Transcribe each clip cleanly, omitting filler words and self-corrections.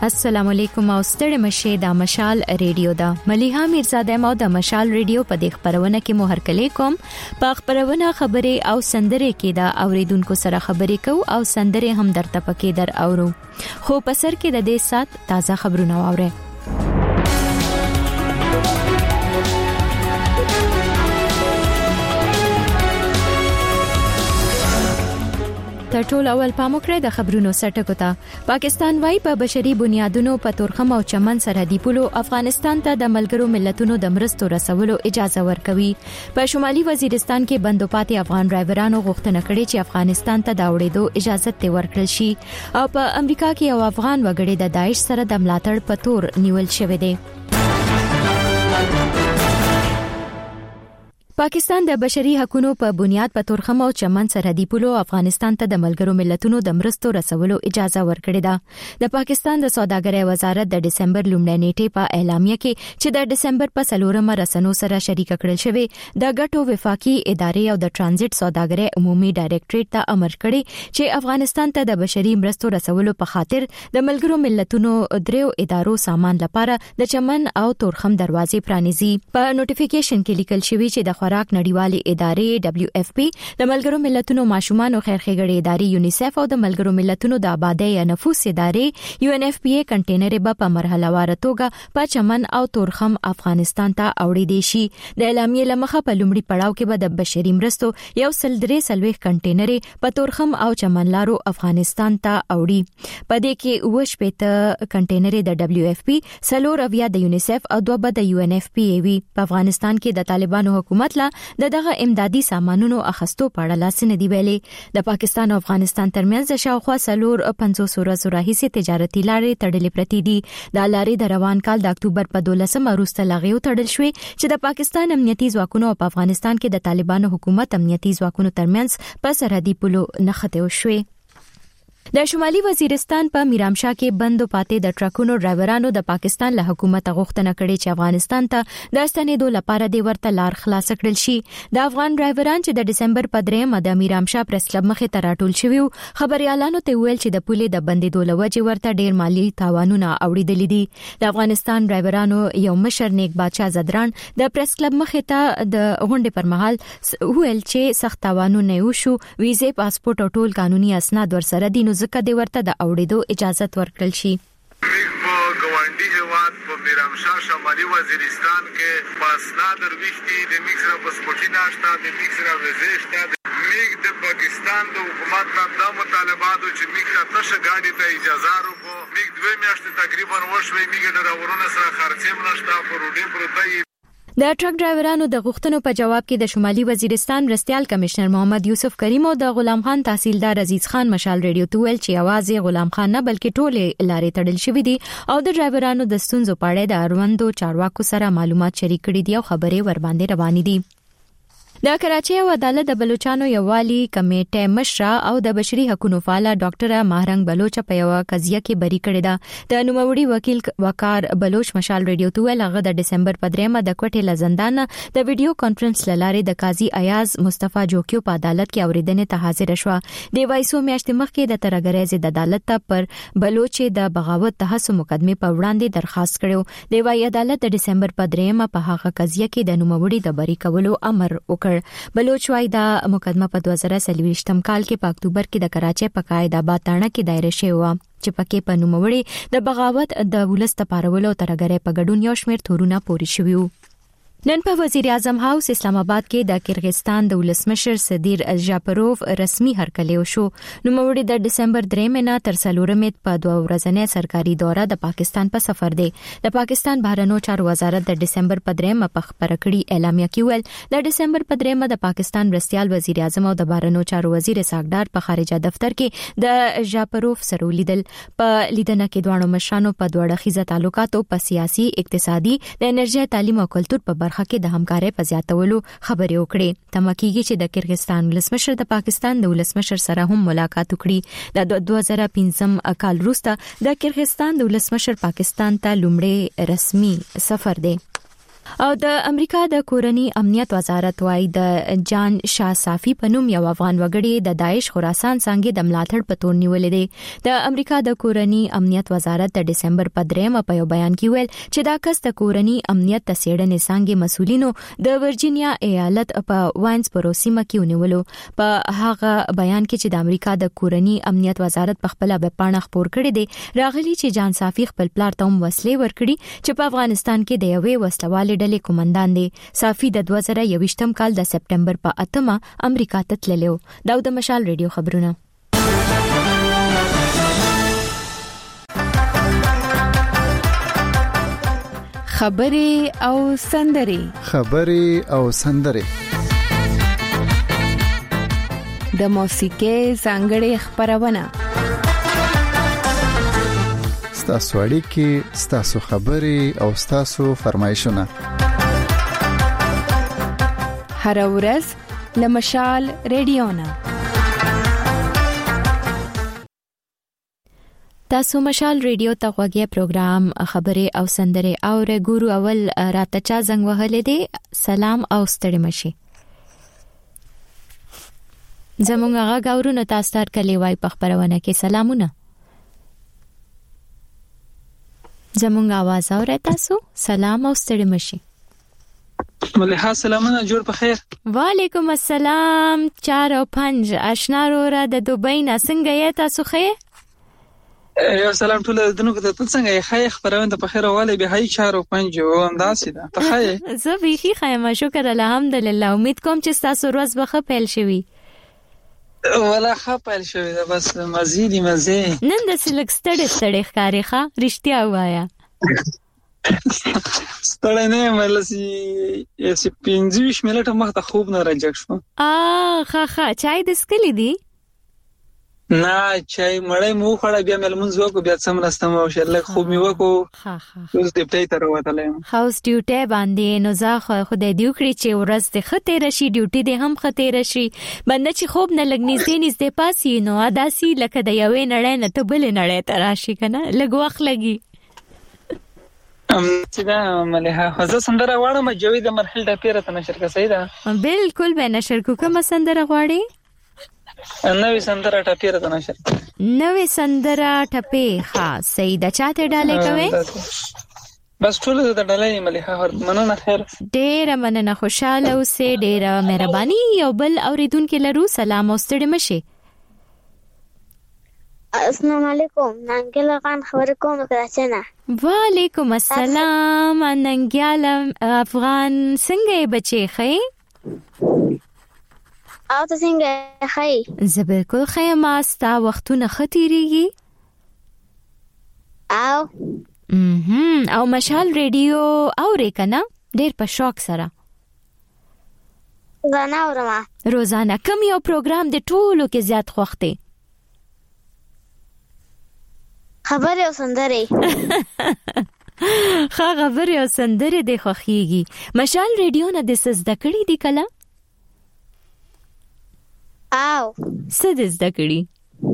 السلام علیکم او ستړي مشه د مشال ریډیو دا مليها میرزاده مو د مشال ریډیو په دغه خبرونه کې مو هرکلی کوم په خبرونه خبره او سندره کې دا اوریدونکو سره خبرې کو او سندره هم درته پکې در اورو خو په سر کې د دې سات تازه خبرونه واوري ټول اول پاموکړه د خبرونو سرټکو ته پاکستان وايي په بشري بنیادونو په تورخم او چمن سرحدي پولو افغانستان ته د ملګرو ملتونو د مرستو رسولو اجازه ورکوي په شمالي وزیرستان کې بندو پاتې افغان ډرایورانو غوښتنه کړې چې افغانستان ته د اوړېدو اجازه ته ورکړل شي او په امریکا کې یو افغان وګړي د داعش سره د ملاتړ په تور نیول شوی دی پاکستان د بشري حقوقو په بنیاد په تورخم او چمن سرحدي پولو افغانستان ته د ملګرو ملتونو د مرستو رسولو اجازه ورکړې ده د پاکستان د سوداګرۍ وزارت د دسمبر لومړۍ نیټې په اعلامیه کې چې د دسمبر په 4مه رسنو سره شریک کړل شوی د غټو وفاقي ادارې او د ترانزیت سوداګرۍ عمومي ډایریکټریټ ته امر کړی چې افغانستان ته د بشري مرستو رسولو په خاطر د ملګرو ملتونو دریو ادارو سامان لپاره د چمن او تورخم دروازې پرانیزي په نوټیفیکیشن کې لیکل شوی چې د خوراک نړیوالې ادارې WFP د ملګرو ملتونو ماشومان او خیرخېګړې ادارې یونیسف او د ملګرو ملتونو د آبادی یا نفوس ادارې UNFPA کنټینر په مرحله وار توګه په چمن او تورخم افغانستان ته اوړې دي شي د اعلامیې لمخه په لومړي پړاو کې به د بشري مرستو یو سل درې سلويخ کنټینر په تورخم او چمن لارو افغانستان ته اوړي په دې کې وش پېته کنټینر د WFP سلور اویا د یونیسف او دوه د UNFPA وی په افغانستان کې د طالبانو حکومت دغه امدادي سامانونو اخستو په اړه لاسنه دی ویلي د پاکستان او افغانستان ترمنځ د شاوخوا سلور 500 ورځو راهیسې تجارتي لارې تړلې پرتې دي د لارې د روان کال د اکتوبر په 12 وروسته لغیو تړل شوې چې د پاکستان امنیتي ځواکونو په افغانستان کې د طالبانو حکومت امنیتي ځواکونو ترمنځ په سرحدي پولو نښته وشوې د شمالي وزیرستان په میرامشاه کې بندو پاتې د ټرکونو ډرایورانو د پاکستان له حکومت غوښتنه کړې چې افغانستان ته د ستنېدو لپاره د ورته لار خلاص کړل شي د افغان ډرایوران چې د دسمبر په 3 د میرامشاه پریس کلب مخې ته راټول شوي خبريالانو ته ویل چې د پولې د بندېدو لوجه ورته ډېر مالی تاوانونه اوریدل دي د افغانستان ډرایورانو یو مشر نیک بادشاه زدران د پریس کلب مخې ته د غونډې پر مهال ویل چې سخت تاوانونه وشو ویزه پاسپورت او ټول قانوني اسناد ورسره دي ځکه د ورته د اوړېدو اجازه ورکړل شي ګوانډي هیواد په میرامشاه شمالي وزیرستان کې پاسناد درويشتي د میکسرا پاسپورتي ناشته د میکسرا وزیشته میګ د پاکستان د حکومت نه د مطالباتو چې میکرا تشه ګاډي ته اجازه ورکړو میګ دوه میاشتې تقریبا وشوي میګ د راورونه سره خرڅېم نشته پروډي پروتای د ټرک ډرایورانو د غوښتنو په جواب کې د شمالي وزیرستان مرستيال کمشنر محمد یوسف کریم او د غلام خان تحصیلدار عزیز خان مشال ریډیو ته ویل چې आवाज غلام خان نه بلکې ټوله لارې تړل شوې دي او د ډرایورانو د ستونزو په اړه د اړوندو چارواکو سره معلومات شریک کړي دي او خبرې ور باندې روانې دي د کراچۍ عدالت د بلوچستان یووالي کمیټه مشره او د بشري حقوقو فعال ډاکټر ماهرنګ بلوچ په یو قضیه کې بری کړی ده د نوموړي وکیل وقار بلوچ مشال ریډیو ته ویل هغه د دسمبر په 3 د کوټې لزندان د ویډیو کانفرنس لاره د قاضي ایاز مصطفی جوکیو په عدالت کې اوریدنې ته حاضر شو د وایسو میاشتې مخکې د ترګریز د عدالت ته پر بلوچ د بغاوت تحصیل مقدمه په وړاندې درخواست کړو د وای عدالت د دسمبر په 3 په هغه قضیه کې د نوموړي د بری کولو امر وکړ بلوچ وايي دا مقدمه په 2023م کال کې په اکتوبر کې د کراچۍ په قائد آباد تاڼه کې دایره شوی و چې پکې په نوموړي د بغاوت د ولست پارولو ترګره په ګډون یو شمېر تورونه پوری شوی وو نن په وزیر اعظم هاوس اسلام آباد کې د کرغستان د ولسمشر صدیر الجاپروف رسمي هرکلی وشو نوموړي د دسمبر 3 نه تر 4 په 2 ورځنۍ سرکاري دوره د پاکستان په سفر دی د پاکستان بهرنیو چارو وزارت د دسمبر په 3 په خبره کړي اعلامیه کې ویل د دسمبر په 3 د پاکستان مرستيال وزیر اعظم او د بهرنیو چارو وزیر ساګدار په خارجه دفتر کې د جاپروف سره لیدل په لیدنه کې دوه مشرانو په دوه اړخیزه تعلقاتو په سیاسي اقتصادي د انرژي تعلیم او کلتور په برخه کې د همکارۍ په زیاتولو خبرې وکړې تمکیږي چې د کرغستان ولسمشر د پاکستان د ولسمشر سره هم ملاقات وکړي د 2015 کال وروسته د کرغستان د ولسمشر پاکستان ته لومړی رسمي سفر دی او د امریکا د کورنی امنیت وزارت وايي د جان شاه صافي په نوم یو افغان وګړي د داعش خراسان څنګه د ملاتړ په تور نیولې دي. د امریکا د کورنی امنیت وزارت د ډسمبر په 3 په یو بیان کې ویل چې دا کس د کورنی امنیت د سیړنې څنګه مسولینو د ورجینیا ایالت په واینسبرو سیمه کې ونیولو. په هغه بیان کې چې د امریکا د کورنی امنیت وزارت په خپل ویب پاڼه خپور کړی دی راغلی چې جان صافي خپل پلار ته وسلې ورکړي چې په افغانستان کې د یوې وسلوالې ډلې کمانډان دی. صافي د 2021م کال د سپټمبر په 8 امریکا ته تللی و. دا د مشال ریډیو خبرونه. خبرې او سندرې د موسیقۍ ځانګړې خبرونه ستاسو اړیکې، ستاسو خبرې او ستاسو فرمایشونه هر ورځ له مشال ریډیو نه. تاسو مشال ریډیو ته غوږی پروګرام خبرې او سندرې او ګورو. اول راته چا زنګ وهلې دي. سلام او ستړي مشي. زمونږ هغه غاورونه تاسو تر کلی وای په خبرونه کې سلامونه. زمونږ आवाज اورئ تاسو؟ سلام او ستړي مشي. مليحه سلامونه، جوړ په خیر. وعلیکم السلام. 4 او 5 آشنا رورا د دوبۍ نه څنګه یې تاسو خې؟ یو سلام ټول دنو ته څنګه یې خې؟ خبرونه په خیر واله به هي 4 او 5 او انداسې ده ته خې؟ زه به خیر شکر الحمدلله. امید کوم چې تاسو ورځ به ښه پیل شي. ولا خپل شوی دا بس مزيدي مزه نن د سلک ستړي ښکاری ښه رښتیا وایا. ستړي نه ملسي یې 25 منټه مخته خوب نه راځک شو. ښه چای د سکلی دی؟ نه چای مړی مو خړا بیا ملمنځ وکړو بیا سم راستم او شله خوب می وکړو. اوس د پټی تر وتلم هاوس ډیوټي باندې نو زه خدای دې وکړي چې ورځ دې خته رشي ډیوټي دې هم خته رشي باندې چې خوب نه لګني نږدې پاسي نو اداسي لکه د یوې نړۍ نه ته بل نړۍ ته راشي کنه لګ وخت لګي. چې دا مليحه حزه سندره واړه ما جوید مرحله د پیره ته نشر کا صحیح ده بالکل به نشر کو کوم سندره غواړي؟ نوې سندره ټپیره ده نشر. نوې سندره ټپې ها صحیح ده. چاته ډالې کوي؟ بس ټول د ډالې مليحه مننه خیر. ډېر مننه خوشاله اوسې ډېر مهرباني. یو بل اوریدونکو لرو سلام او ستړي مشي. السلام علیکم ننګل خان خبر کوم کراچۍ نه. وعلیکم السلام ننګل افغان څنګه بچي خې؟ او ته څنګه خې؟ زه بالکل خې ما ستا وختونه ختیریږي او مشال ریډیو اورې کنه ډېر په شوق سره؟ روزانه اورم. روزانه کوم یو پروګرام د ټولو کې زیات خوښ دی؟ خبرې او سندرې. خبرې او سندرې د خوښيږي. مشال ریډیو نه د زده کړې دي کله؟ او څه د زده کړې؟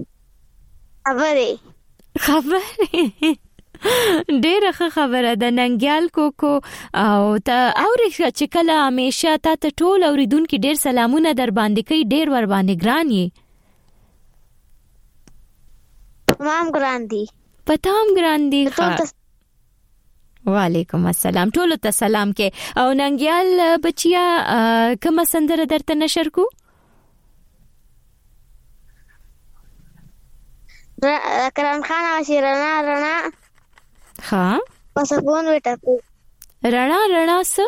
خبرې ډېره ښه خبره ده. ننګیال کوکو او ته اورې چې کله همیشه تا ته ټول اوریدونکو ډېر سلامونه در باندې کوي ډېر ور باندې ګران یې. تمام ګران دي. پتام ګران دي. وعلیکم السلام. ټول ته سلام کې. او ننګیال بچیا کوم سندره درته نشر کو؟ کرم خان او شیرانا رڼا. ها پسپون وټه رڼا څه؟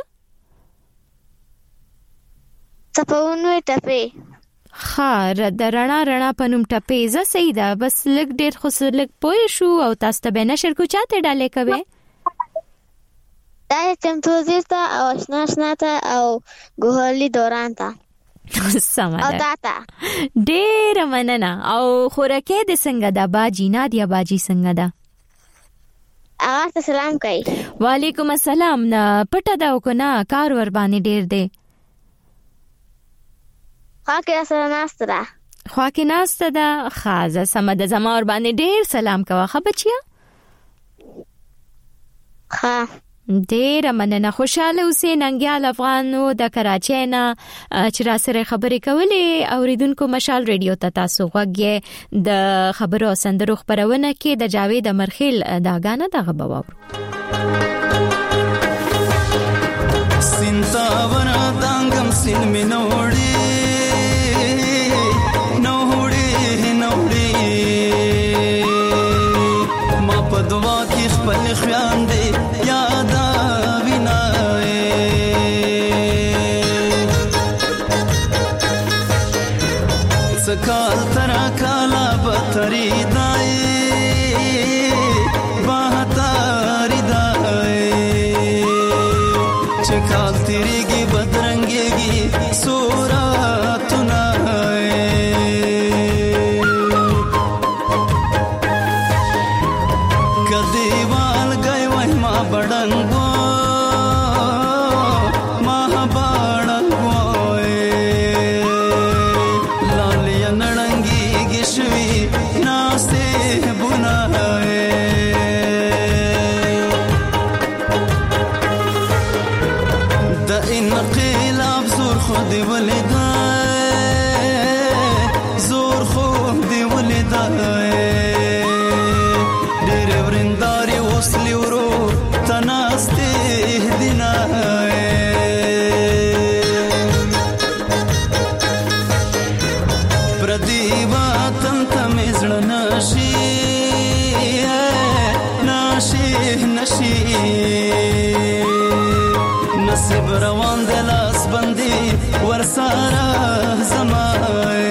صفون وټه خار د رڼا پنوم ټپې ز صحیح ده. بس لګ ډېر خو لګ پوه شو او تاسو ته به نشر کو چاته ډالې کوي؟ دا چمتوزی ته او آشنا ته او ګوهرلی دوران ته سمه او ده. تاته ډېر مننه. او خورکه د څنګه ده باجی نادیا باجی څنګه ده؟ هغه ته سلام کوي. وعلیکم السلام. نه پټه ده او کنه کار ور باندې ډېر دی؟ خواکې سره ناسته ده. خواکې ناسته ده. خازه سمه ده. زما ور باندې ډېر سلام کوه ښه بچیا. ښه ډېر مننه. خوشاله اوسې ننګیال افغانو د کراچۍ نه چې را سره خبرې کولې. اوریدونکو مشال ریډیو ته تاسو غوږی د خبرو سندرو خبرونه کې د جاوید امرخیل دا غانا دغه بواور. سینتا ورا دانګم سین می نوړي ما په دعا کې خپل خیام دې یاد وینای سکال ترا کالا بتری دای بہتاری دای چکال تیریږي بدرنګيږي صورتونه کدیوال گئی وای ما بڑنګو ما بڑنګو لالیا نړنګي گشوي ناسه بنای د انقلاب زور خود ولدای زور خود ولدای ورنداري وصلي ورو تناسته دینای پردیوا تم تم زړناشي ناشي نشي نصیب روان د لاس بندي ورساره زمای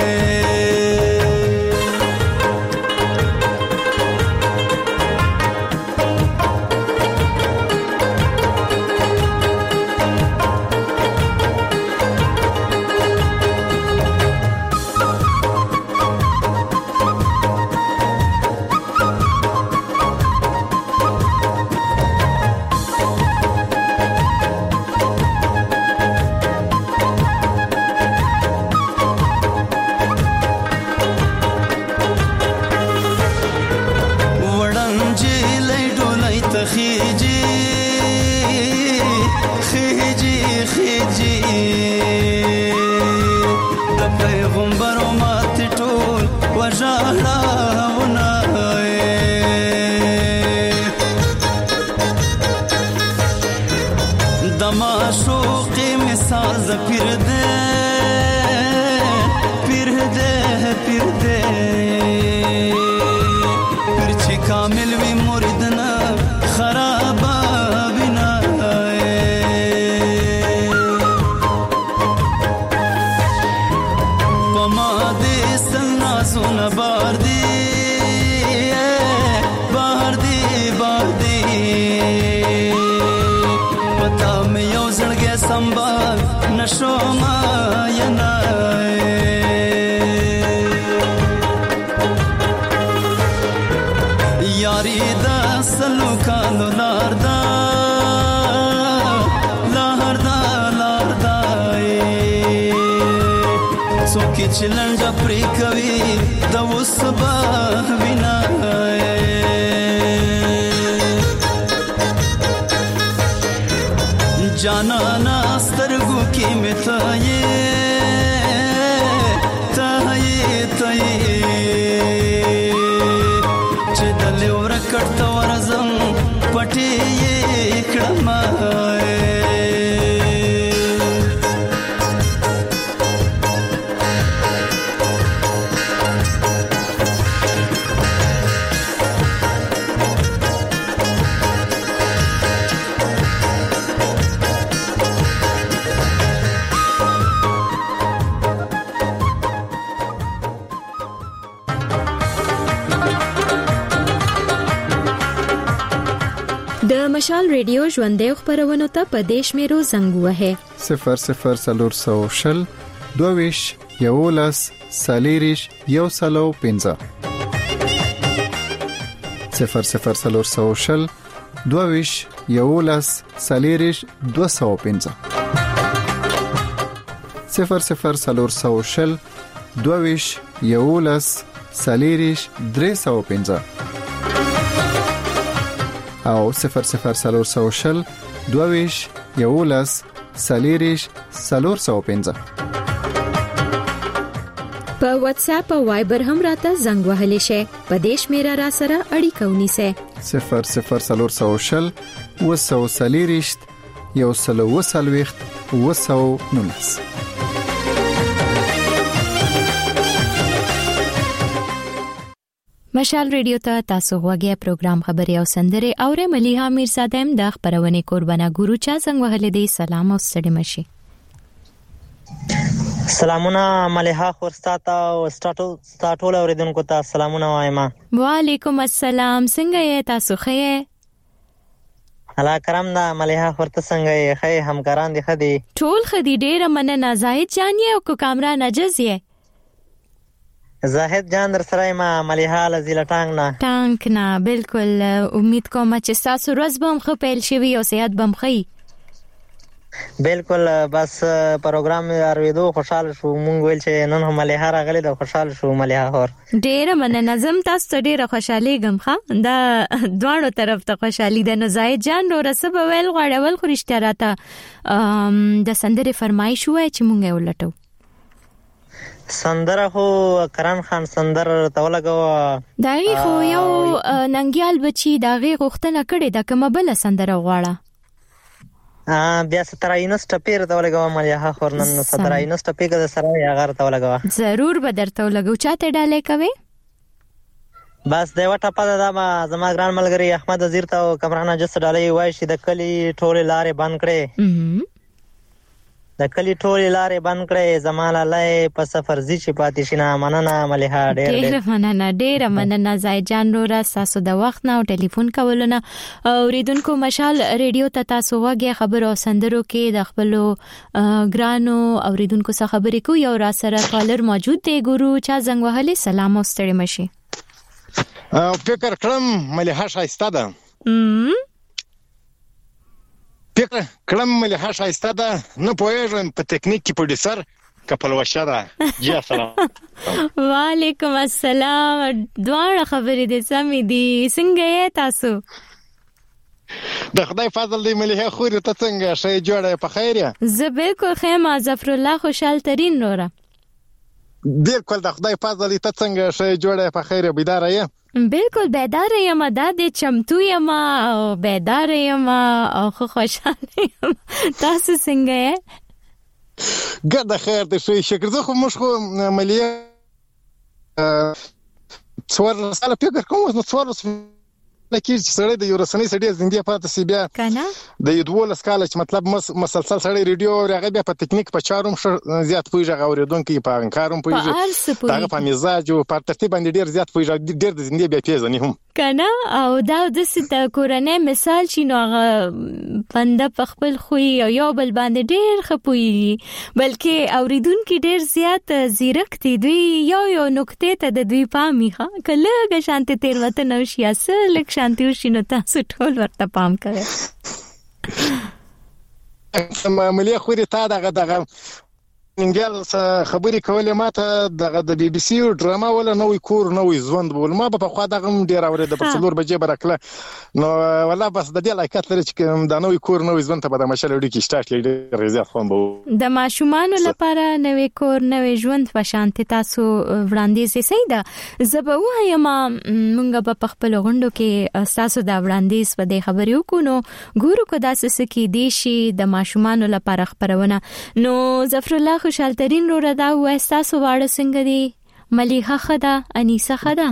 چلنجا پری کوي د وسبا وینا جانا ناسترګو کې متای تای تای چې دل ورکټ ورزم پټي کړم مشال ریډیو ژوندې خبرونه ته په دیش میرو زنګ وه 00 22 یولس سالیریش یو سلو 15 00 22 یولس سالیریش 215 00 22 یولس سالیریش 315 او 00420 22 11 صلیریش 405. په واتس اپ او وایبر هم راته زنګ وهلی شئ. په دې شمیره را سره اړیکه ونیسئ. 00420 200 صلیریش 140 219. مشال ریډیو ته تاسو غوږی پروګرام خبري او سندره اورې مليها میرزاده هم د خبرونه قربانا ګورو چا څنګه وهله دي. سلام او ستړي مشي. سلامونه مليها خورستاته او سټاټول اوریدونکو ته سلامونه وایم. وعلیکم السلام. څنګه یې تاسو ښه؟ الله کرم دا مليها خورته څنګه یې ښه؟ همکاران دي خدي ټول خدي ډېر مننه. زاهد جان یې او کو کامران نجز یې؟ زاهد جان در سره ما مليها لزیله ټانګ نه بالکل. امید کوم چې تاسو ورځ به هم ښه پیل شي او صحت به هم ښه. بالکل بس پروګرام ارویدو خوشاله شو. مونږ ویل چې نن هم مليها راغلي دا خوشاله شو. مليها خور ډېر مننه. زم تاسو ډېر خوشاله غم ښه دا دوانو طرف ته خوشالي ده. نو زاهد جان نو رسب ویل غړول خو رښتیا راته د سندره فرمایش وای چې مونږ یې ولټو. سندره خو کرن خان سندر تولګو داغي خو یو ننګیال بچی داغي غوښتنه کړې دا کومه بل سندره غواړه. بیا ستراینس ټپیر تولګو مليها خورنن ستراینس ټپیګه د سره یا غر تولګو ضرور به درته ولګو. چاته ډالې کوي؟ بس دیو ټپه دا ما زما ګران ملګری احمد وزیر ته او کمرانه جس ډالې وای شي د کلی ټوله لارې بند کړې. د کلی ټولې لارې بند کړې زماله لای په سفر زی چې پاتې شینه. مننه مليها ډېر مننه زاهد جان نور تاسو د وخت نه او ټلیفون کولونه. اوریدونکو مشال ریډیو ته تاسو وګه خبر او سندرو کې د خپل ګرانو اوریدونکو سره خبرې کو. یو را سره کالر موجود دی. ګورو چا زنګ وهلي. سلام او ستړي مشي. فکر کړم مليها شایسته ده. فکر کړم مليها شایسته ده. نه پوهېږم په ټیکنیک کې پروډوسر کپل وشه ده. جی السلام. وعلیکم السلام. دواړه خبرې دې سمې دي. څنګه یې تاسو؟ د خدای فضل دی مليها خوري ته څنګه شې جوړه په خیر یا؟ زه بالکل خیمه ظفر الله خوشحال ترين نوره. بالکل د خدای فضل ته څنګه شې جوړه په خیر بیدار یې؟ بالکل بیدار یم. دا د چمتو یم او بیدار یم او خوشاله یم. تاسو څنګه یې؟ ګډ خیر دې شي. شکر زه خو مش خو مليها څوار سره فکر کوم نو څوار لکه چې سړی د یو رسنۍ سړی زندګي پاتې سی بیا کنه د یو ډول سکاله چې مطلب مسلسل سړی ریډیو راغی بیا په ټیکنیک په چاروم زیات پویږي غوړیدونکو په انکارم پویږي هغه په مزاج او په ترتیب باندې ډیر زیات پویږي ډیر د زندګي بیا پیژنې هم کنه. او دا د ست کورنۍ مثال شینو هغه بنده په خپل خوې یو بل باندې ډیر خپوي بلکې اوریدونکو ډیر زیات زیرک دي. دوی یو نقطه ته د دوی پامي ښه کله شانته تیر وته نو شي اصل شانتي شینو تاسو ټول ورته پام کوئ. مليها خوري تا دغه انګل خبري کولې ماته دغه د بي بي سي ډراما ولا نوې کور نوې ژوند بول ما په خوا دغه ډیر اورید په څلور بجې برکله نو والله بس د دې لایکات لري چې د نوې کور نوې ژوند ته په مشال وړي کې شټارټ لري زیات خوان بو د ماشومان لپاره نوې کور نوې ژوند په شانتي تاسو وړاندې سي ده. زبه وایم مونږ په خپل غونډو کې تاسو دا وړاندې په دې خبرې وکونو ګورو کو داسې سکی دیشي د ماشومان لپاره خبرونه. نو ظفر الله خوشحال ترين رو ردا و احساس واړه څنګه دي؟ مليها خدا انيسه خدا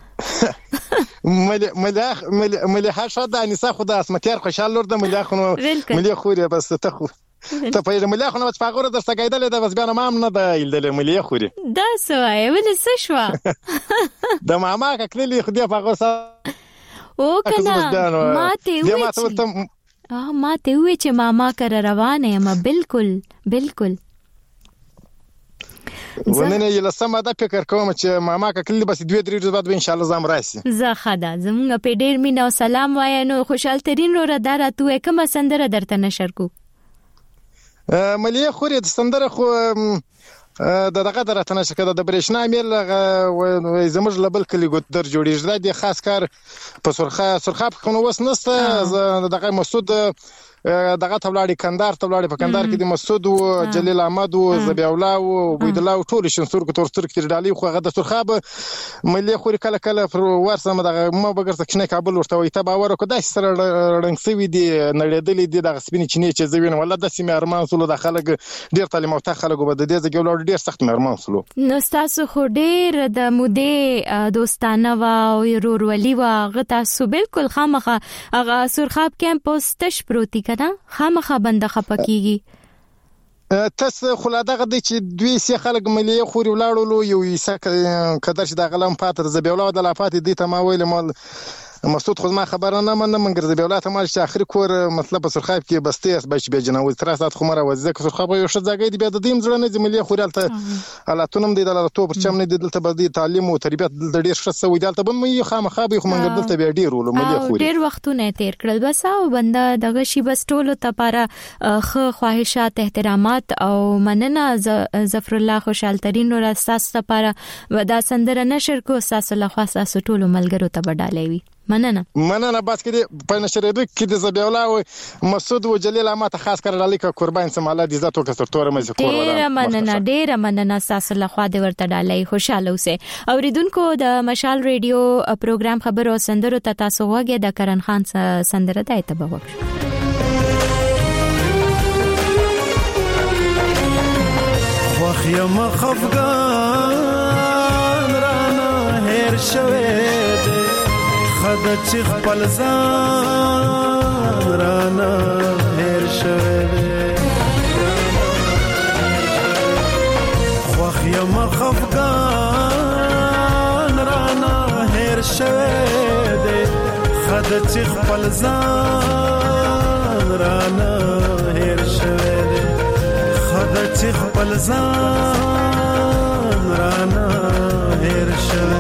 مليها شدا انيسه خدا اسمتيار خوشحال لور د مليها خو مليها خوري بس ته خو ته په مليها خو نو فقره درته کېدل د بس بیا ما نه د ایل مليها خوري دا سوای ول څه شو د ماما ککلي خو دی فقره او کنه ماته وې چې ماما کر روانه یم. بالکل وننه یله سم دا فکر کوم چې ماما ککلی بس 2-3 ورځې بعد ان شاء الله زم راسي. زه خدا زمونږ په ډیر مینا سلام وای. نو خوشحال ترين رو رادار تو کومه سندره درته نشر کو؟ مليها خوري د سندره خو دغه درته نشه کده د برېښنا میل زموږ لبل کلی ګودر جوړیږي د خاص کار په سرخاب خو نو وس نسته دغه مسعود دغه تبلاړي کندهار تبلاړي په کندهار کې د مسعود او جلیل احمد او زبی الله او عبد الله ټول شنسور کو تور کې ډالي خو هغه د سرخاب ملي خوري کله کله پر ورسمه دغه ما بغیر تکنه کابل ورته وي ته باور کو داسې سره رنګ سوي دي نړیدلې دي دغه سپینې چینه چې زوینه ولا د سیمه ارمان سولو د خلک ډیر تعلیم او خلکو به د دې ځګو لور ډیر سخت ارمان سولو نو تاسو خو ډیر د مودې دوستانه او رورولي وا غ تاسو بالکل خامخه هغه سرخاب کیمپس تش پروتي کنه خامخه بنده خپکیږي تاسو خلاده غدي چې دوی سي خلک ملي خوري ولاړو یو کدر چې د غلم پاتر زبی الله د لافات دي ته ما ویل مال مسعود خو ما خبره نه منګر زبی الله ته مال چې اخر کور مطلب سرخاب کې بستیس بچ به جنوي تراسات خمره وځه سرخاب یو ش ځای دی به د دیم زړه نه ملي خورالته الاتونم دی د توبر چم نه دی دلته به تعلیم او تربیت د ډیر ښه سوي دلته بن مې خامخا به خو منګر دلته به ډیر ولو ملي خوري ډیر وختونه تیر کړل بس او بنده دغه شی بس ټولو ته لپاره خو خواهشات احترامات او مننه ظفر الله خوشحال ترين او اساس لپاره ودا سندره نشر کو اساس الله خاص ټولو ملګرو ته بدالوي مننه بس کې په نشریدو کې د زبی الله او مسعود او جلیل احمد خاص کر لالیک قربان سماله د عزت او کثر تور مې کور ډیر مننه تاسو له خوا د ورته ډالۍ خوشاله اوسه اوریدونکو د مشال ریډیو پروګرام خبر او سندرو ته تاسو وګه د کرن خان سندره د ایتبه وکړه واخیم خفغان رانا هر شوه خد چې خپل ځان رانا هر شوه خوخیم خفغان رانا هر شوه خد چې خپل ځان رانا هر شوه خد چې خپل ځان رانا هر شوه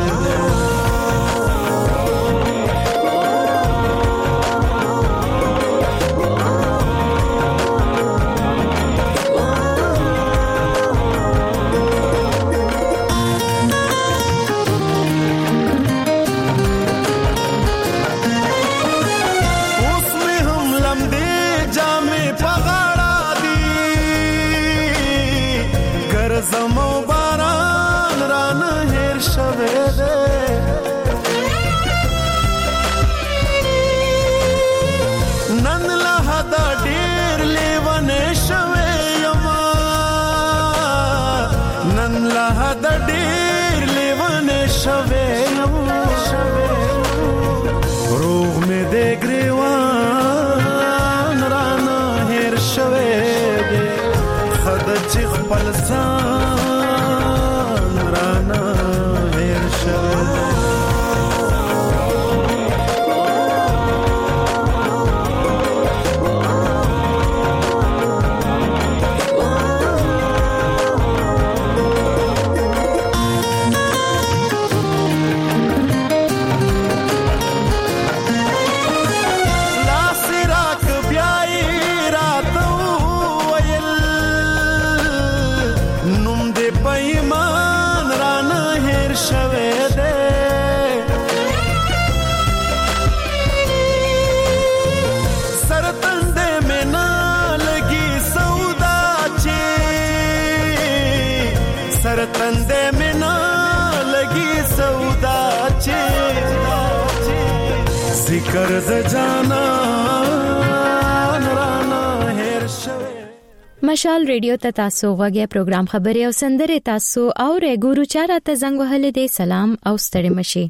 مشال ریډیو ته تاسو غوږی پروګرام خبري او سندره تاسو او ګورو چاره ته زنګ وهل دي سلام او ستړي مشي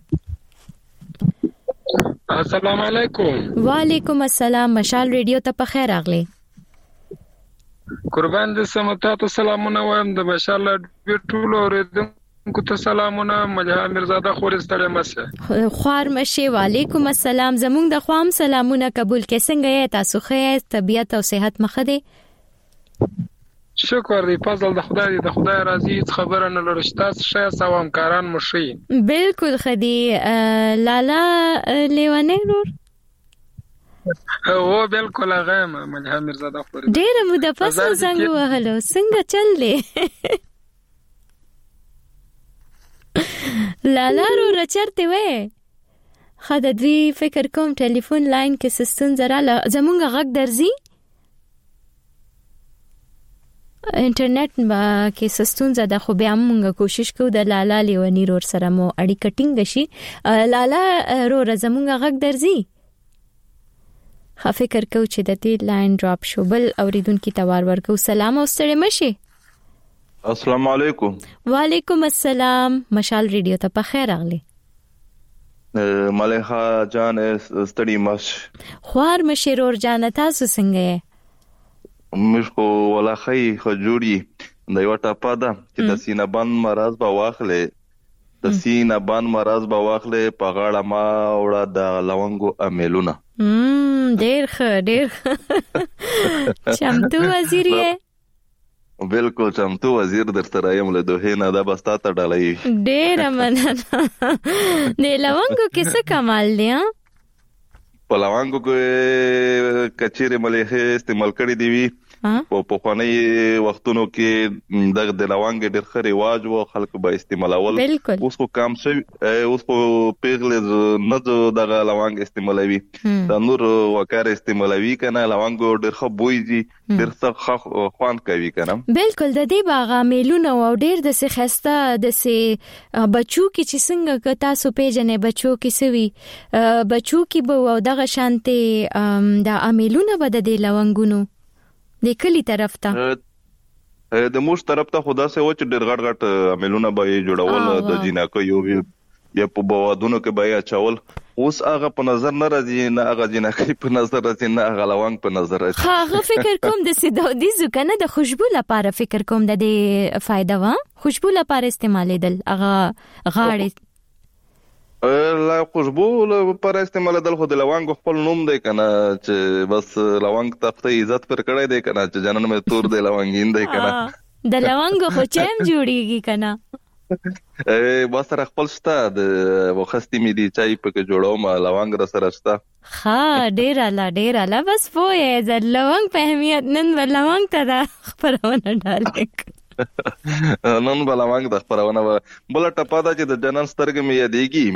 السلام علیکم وعلیکم السلام مشال ریډیو ته په خیر راغلی قربان دې سمته سلامونه وایم د مشال ټول اوریدونکو ته سلامونه مجاهد مرزاده خورستړی مشه خوار مشه وعلیکم السلام زمونږ د خوام سلامونه قبول کې څنګه یې تاسو خیر طبيعت او صحت مخه دي شکر دی فضل د خدای راضي خبره نه لرشته شې سوام کاران مشي بالکل خدي لالا لیوانه نور او بالکل هغه مجاهد مرزاده خور ډېر مو د پسو څنګه وهلو څنګه چل دی لالا رو رچرته وې خدای دوی فکر کوم ټلیفون لاین کې سستون زرا زمونږ غږ درځي انټرنیټ کې سستون زده خو بیا موږ کوشش کوو د لالا لیونی رور سره مو اړیکه ټینګ شي لالا رو زمونږ غږ درځي خا فکر کوو چې د دې لاین ډراپ شو بل اوریدونکو ته ورکو سلام او ستړي مشي السلام علیکم وعلیکم السلام مشال ریډیو ته په خیر راغلی مليحه جان ستړي مش خوار مشرور جان تاسو څنګه یې مشکو ولا خی خجوري د یو ټاپا ده چې د سینه بند مرز به واخلې د سینه بند مرز به واخلې په غاړه ما وړه د لونګو امیلونه ډېر چمتو وزیر یې بالکل چمتو وزیر درته رایم له دوه نه دا بستا ته ډالای ډېر مننه د لونګو کې څه کمال دی په لونګو کې کچېره مليحه استعمال کړی دی وی په خواني وختونو کې د لونګ ډېر خري واج او خلک به استعمالول اوس کو کام شي اوس په پیغله نه د لونګ استعمالوي د نور وکړ استعمالوي کنه لونګ ډېر خو بوي دي ډېر څه خوان کوي کنه بالکل د دې باغ میلونه او ډېر د څه خسته د څه بچو کې چې څنګه ک تاسو پیژنې بچو کې سوي بچو کې به او دغه شانتي د امیلونه بد د لونګونو د کلی طرف ته د موږ طرف ته خدا سه و چې ډېر غټ امیلونه به جوړول د جناکو یو یا په بوادونو کې به اچول اوس هغه په نظر نه راځي نه هغه جناکي په نظر راځي نه هغه لونګ په نظر راځي هغه فکر کوم د سیدودي زکنه د خوشبو لپاره فکر کوم د دې فائدہ وا خوشبو لپاره استعمالېدل هغه غاړې لا خوشبو لپاره استعمالېدل خو د لونګ خپل نوم دی کنه چې بس لونګ تخته عزت پر کړی دی کنه چې جنن مې تور دی لونګین دی کنه د لونګ خو چم جوړیږي کنه بس سره خپل شته د وختي مې دی چای په کې جوړوم لونګ را سره شته ها ډیر اعلی بس پوهه د لونګ په اهمیت نن لونګ ته خبرونه ډالک نن بلا وانګ د خبرونه بل ټپا دا چې د جنن سترګې مې یادېږي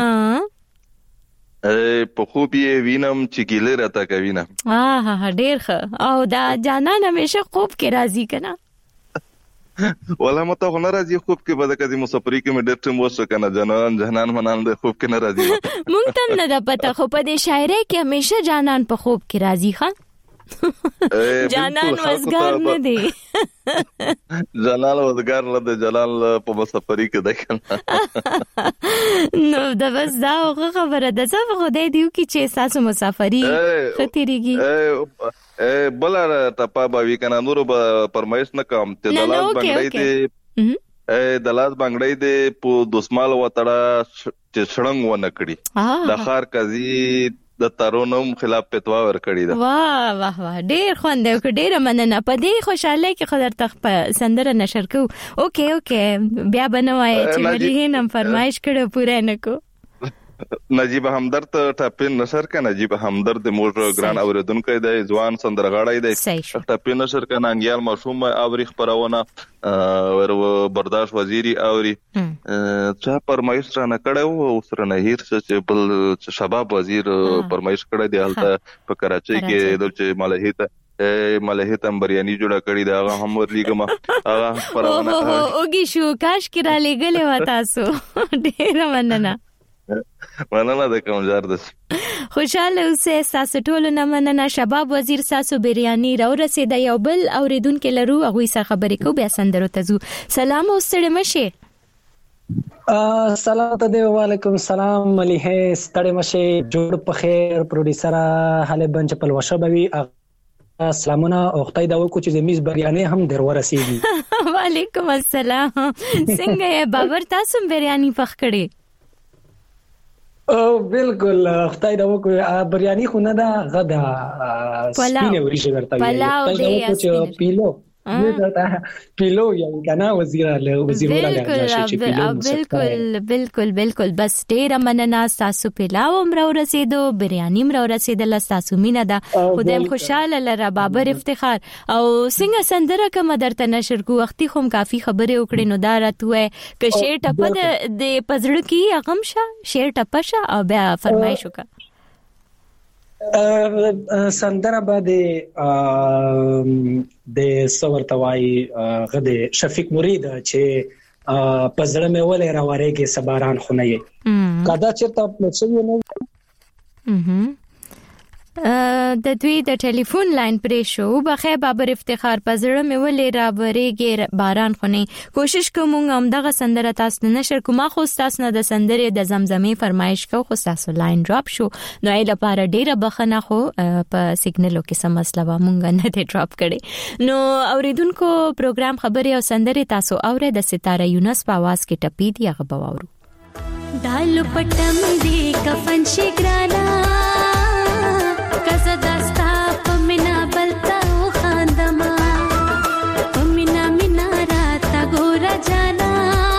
په خوب یې وینم چې ګیلې راته کوي نه ډېر ښه او دا جانان همیشه خوب کې راځي کنه ولا مته هنر راځي خوب کې بده کدي مسافرۍ کې مې ډېر ټیم وسو کنه جنان منان د خوب کې نه راځي مونږ ته نه ده پته خو په دې شاعرۍ کې همیشه جانان په خوب کې راځي ښه جانان وزګار نه دی جلال وزګار نه دی جلال په مسافرۍ کې دی نو دا بس دا خبره ده څه خدای دیو کې چې تاسو مسافرۍ خطرېږي بل ټپا باوي کنه نور پرمایش نه کوم ته دلاس بنگړې دی دلاس بنگړې دی په دسمال وتړه چې شړنګ و نه کړی د خار قضې د ترونم خلاف فتوا ور کړی دا واه ډېر خوند دی ډېر مننه په دې خوشاله کې خدای تخ سندره نشر کو اوکے بیا بنوای چې ولې هم فرمایش کړو پوره نکو نجیب همدرد ټاپین نشر کا نجیب همدرد موږ ګران اوریدونکو دی ځوان سندرغاړی دی ټاپین نشر کا ننګیال مشوم اوري خبرونه ور برداشت وزیری اوري چا پرمایش را نه کړو او سره نه هیر چې بل شباب وزیر پرمایش کړی دی حالت په کراچۍ کې د ملهیت امبریانی جوړه کړی دا هم ورلیګم هغه خبرونه اوګي شو کاش کرا لګلې و تاسو ډیر مننه مننه د کوم جاردس خوشاله اوسه تاسو ټول نه مننه شباب وزیر تاسو بریانی راو رسید یو بل اوریدونکو لرو هغه سره خبرې کو بیا سندرو تزو سلام او ستړي مشه سلام ته دی وعلیکم السلام مليحه ستړي مشه جوړ په خیر پروډوسر حاله بنچ په وشبوي سلامونه او خدای دا وکړو چې زميز بریانی هم در ورسیږي وعلیکم السلام څنګه بابر تاسو بریانی پخ کړي او بالکل خدای دا وکړو بریانی خو نه دا غدا سپینه وريشه ورته وي خدای دا وکړو چې پیلو پیلو یا کنه وزیرونه بالکل بس ډیره مننه تاسو پیلاو امر ورسېدو بریانی امر ورسېدل تاسو مینه ده خدایم خوشاله لره بابر افتخار او څنګه سندره کوم درته نشر کو وختي خو کافي خبره وکړې نو دا راته ک شعر ټپه د پزړ کی اغمشه شعر ټپه شه او بیا فرمایش وکړه سندره باندې د سورتوای غد شفیق مرید چې پزړه مې ولې راوړېږي سباران خونه یې کدا چې ته پوښتنه نه د دوی د ټلیفون لاین پرې شو بخیر بابر افتخار پزړه مې ولې راوړېږي باران خونه کوشش کوم هم دغه سندره تاسو نشر کوم خو تاسو نه د سندره د زمزمې فرمایش کو خو تاسو لاین ډراپ شو نو ای لپاره ډیره بخنه خو په سیګنالو کې سم مسله و مونږ نه دی ډراپ کړي نو اوریدونکو پروګرام خبري او سندره تاسو اوره د ستاره یونس په आवाज کې ټپی دی هغه بواورو دالو پټم دی کفن شګرانا کزه داستا پمنا بلتا او خاندما پمنا مینا راتا ګورا جانا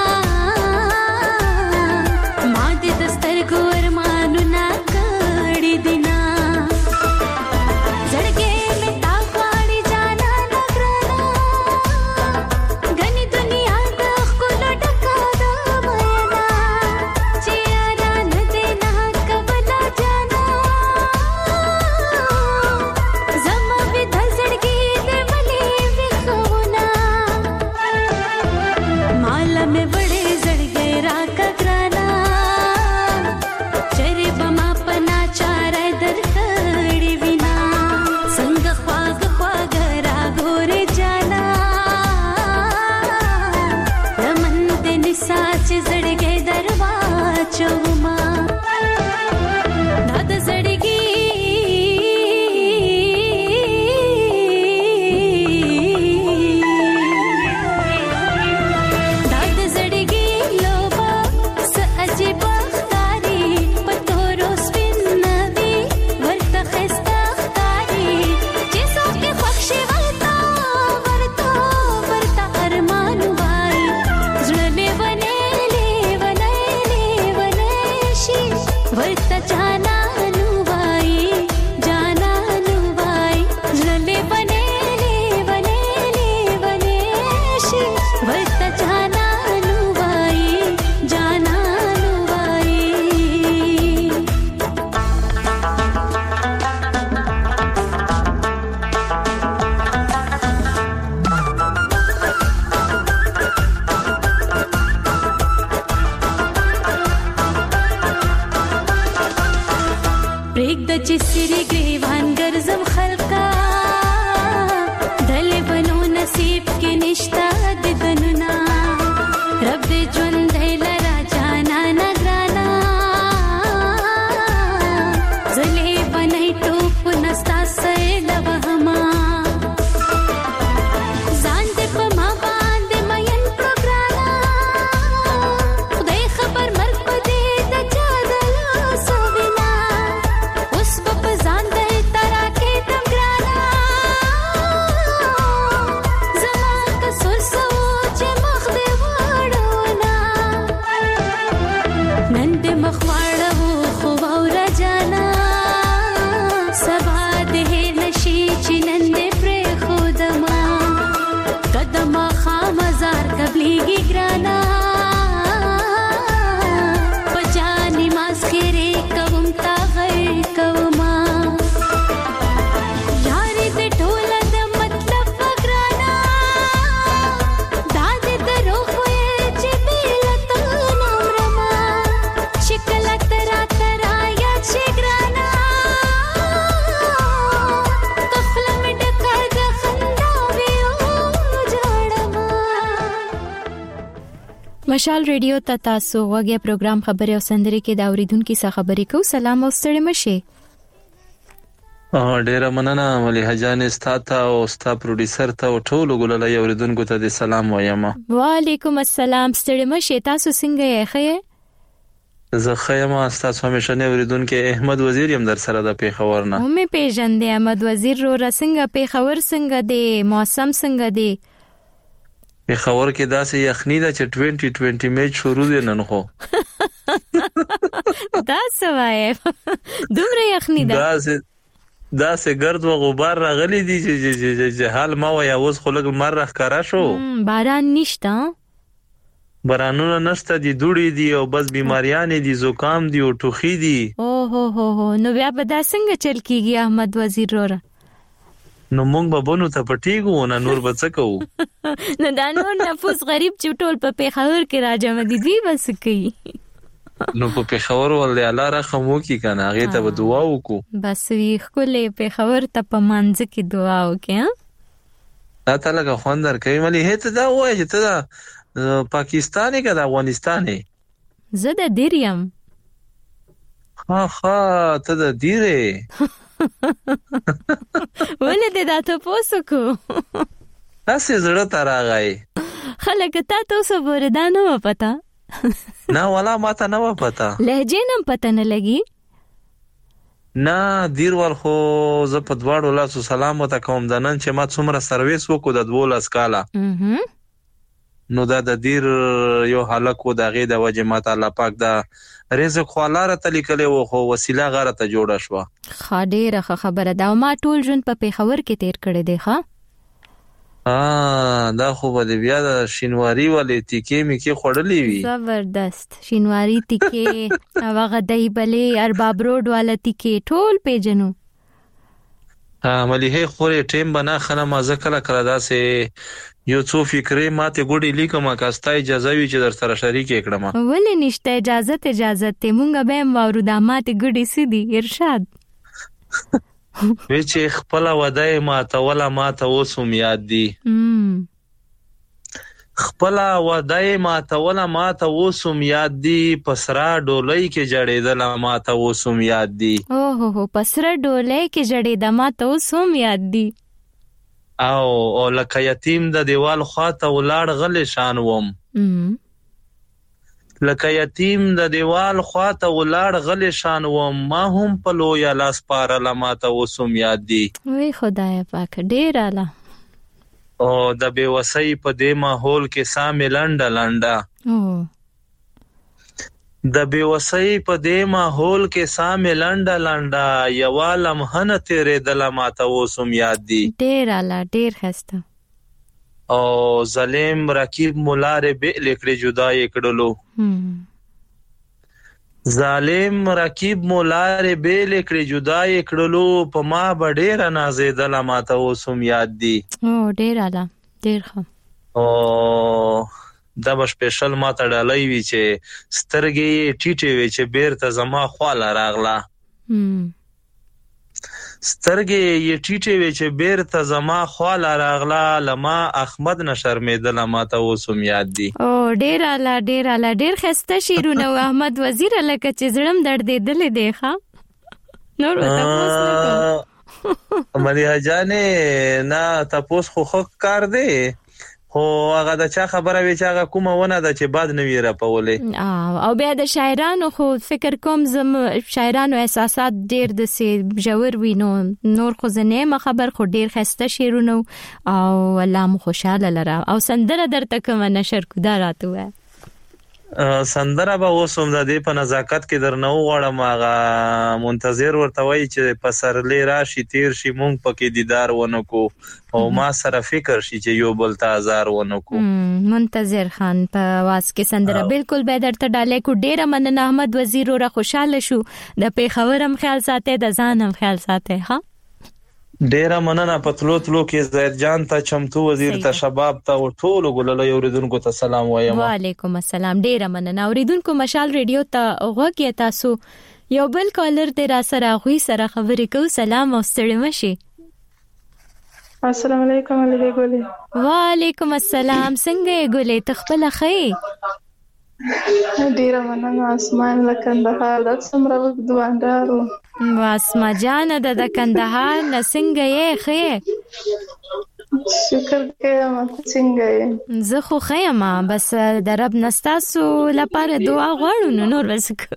ما دې دستر ګور مانو نا کړي دینا زړګې مې تا غواړي جانا نګرانا غني دنیا د خپل ډکا د مینا چیرې نه دینا کبلا جانا مشال ریډیو ته تاسو وګیا پروګرام خبري او سندري کې دا اوریدونکو څخه خبرې کو سلام او ستړي مشه ډیره مننه ولې حجان استاته او ستا پروډوسر ته ټولو ګللای اوریدونکو ته د سلام وایم. وعلیکم السلام ستړي مشه تاسو څنګه یې خې زه خیمه تاسو همیشه نه اوریدونکو احمد وزیر هم در سره د پیښور نه مې پیژندې احمد وزیر رو څنګه پیښور څنګه دی موسم څنګه دی پیښور کې داسې یخني ده چې 2020 میچ شروع دی نن خو دا سوای دومره یخني ده داسې ګرد و غبار راغلي دي چې حال ما ویا اوس خو لږ مر راخکارا شو باران نشته بارانونه نشته دي دوړي دي او بس بیماریان دي زکام دي او ټوخي دي اوه نو بیا به دا څنګه چل کیږي احمد وزیر رو نو مونږ به بونو ته پټیګو نه نور به څه کوو نه دا نور نفوس غریب چې ټول په پیښور کې راځم دي دوی بس کوي نو په پیښور ولې الله رحم وکي کنه هغه ته به دعا وکړو بس وی خلې پیښور ته په مانځ کې دعا وکړه دا ته لګه خوندر کوي ملي هته دا وایي چې ته پاکستاني که د افغانستاني زه د دیریم ها ته د دیره ولې دې دا ته پوسوکو تاسې زړه ته راغی خلک تا ته اوسه پورې دا نه و پته نه ولا ما ته نه و پته لهجې نه پته نه لګي نه دیر ور خو زه په دواړو لاسو سلام وته کوم د نن چې ما څومره سرویس وکړو د 12 کاله نو دا د دیر یو حالک و د غي د وجه ما تعالی پاک دا رزق خالاره تلی کله و خو وسیله غره ته جوړه شو خاډيره خبره دا ما ټول ژوند په پیښور کې تیر کړی دی ښا دا خو به بیا د شینواری ولې تیکې می کې خړلې وی زبردست شینواری تیکې هغه دای بلې ارباب روډ والا تیکې ټول پیجنو ملي هي خوري ټیم بنا خنه ما ذکر کړه دا سه یو څو فکرې ماته ګوډي لیکم کاستا اجازه وی چې در سره شریک کړم ولې نشته اجازه ته مونږ به مورو د ماته ګوډي سيدي ارشاد وچ خپل ودای ماته ولا ماته وسوم یاد دي خپل ودای ماته ولا ماته وسوم یاد دي پسرا ډولۍ کې جړېدل ماته وسوم یاد دي اوه پسرا ډولۍ کې جړېدل ماته وسوم یاد دي او لکه یتیم د دیوال خواته ولاړ غل شان وم لکه یتیم د دیوال خواته ولاړ غل شان وم ما هم په لویا لاس پار لماته وسوم یاد دي وای خدای پاک ډیر اعلی او د بیوسۍ په دې ماحول کې سامې لنډه د بیوسۍ په دې ماحول کې سامې لنډه یو لمحه تیرې د لماته وسوم یاد دي ډیر اعلی ډیر خسته او ظالم رقیب مولاره به لیکړي جدای کړلو ظالم رقیب مولاره به لیکړي جدای کړلو په ما ډیر نازیدل ماته وسوم یاد دي او ډیر اعلی ډیر ښه او دا به سپیشل ما ته ډالۍ وی چې سترګې ټیټې وی چې بیرته زما خواله راغله سترګې یې ټیټې وی چې بیرته زما خواله راغله لما احمد نشرمېدل ما ته وسوم یاد دي او ډیر اعلی ډیر خسته شیرونه احمد وزیر لکه چې زړم درد دل دی ښا نور تاسو مليحه جانې نه تاسو خو کار دی خو هغه د چا خبره وی چې هغه کومه ونه ده چې بعد نوی راپولې او بیا د شاعرانو خو فکر کوم زم شاعرانو احساسات ډیر د سي جوړ وینو نور خو زنه خبر خو ډیر خسته شیرونو او الله مو خوشاله لره او سندره درته کوم نشر کو دا راته سندره به وسوم د دې په نزاکت کې درنو غواړم هغه منتظر ورته وای چې پسرلې راشي تیر شي مونږ پکې دیدار ونکو او ما سره فکر شي چې یو بل ته هزار ونکو منتظر خان په واس کې سندره بالکل به درته ډالې کو ډیره مننه احمد وزیر را خوشاله شو د پیښورم خیال ساتي د ځانم خیال ساتي ها ډیره مننه پتلو کې زید جان ته چمتو وزیر ته شباب ته ټول ګلله اوریدونکو ته سلام وایم وعلیکم السلام ډیره مننه اوریدونکو مشال ریډیو ته وګورئ تاسو یو بل کالر دې را سره غوي سره خبرې کو سلام او ستړي مشي السلام علیکم علی ګولې وعلیکم السلام څنګه ګولې تخپل خې ډیره مننه اسمان لکندهار د څومره وګدواندارو واسما جان د کندهار نسنګ یې خې شکر کوم څنګه یې زه خو خیم بس د رب نستاسو لپاره دعا غواړو نور وسکو